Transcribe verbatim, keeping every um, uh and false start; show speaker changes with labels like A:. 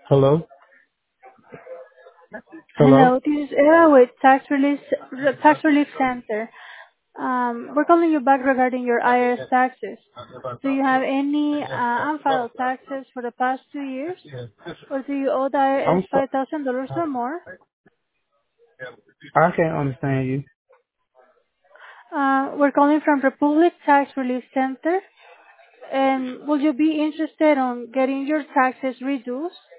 A: Hello? Hello?
B: Hello, this is Era with Tax Relief Tax Relief Center. Um, we're calling you back regarding your I R S taxes. Do you have any uh, unfiled taxes for the past two years, or do you owe the I R S
A: I'm so,
B: five thousand dollars or more?
A: I can't understand you.
B: Uh, we're calling from Republic Tax Relief Center, and would you be interested on getting your taxes reduced?